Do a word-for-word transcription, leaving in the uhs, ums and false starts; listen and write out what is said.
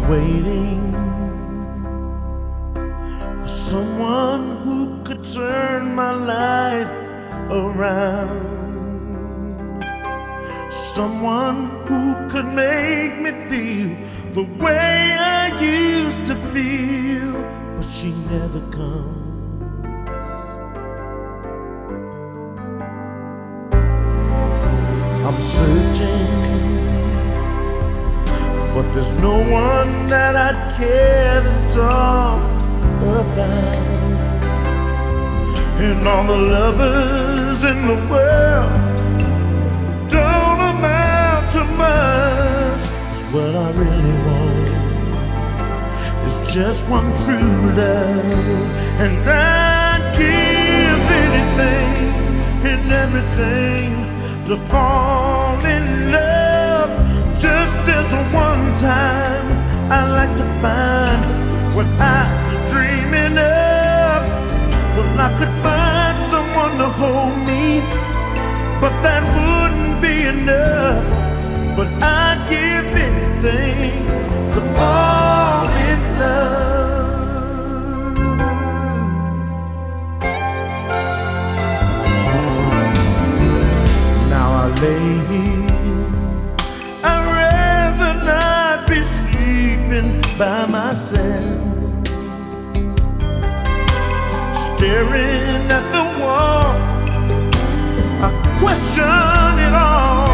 waiting for someone who could turn my life around, someone who could make me feel the way I used to feel, but she never comes. I'm searching, but there's no one that I'd care to talk about. And all the lovers in the world don't amount to much. 'Cause what I really want is just one true love, and I'd give anything and everything to fall in love. Just as a one time, I like to find what I've been dreaming of. Well, I could find someone to hold me, but that wouldn't be enough. But I'd give anything to fall in love. Now I lay here, I'd rather not be sleeping by myself, staring at the wall. I question it all.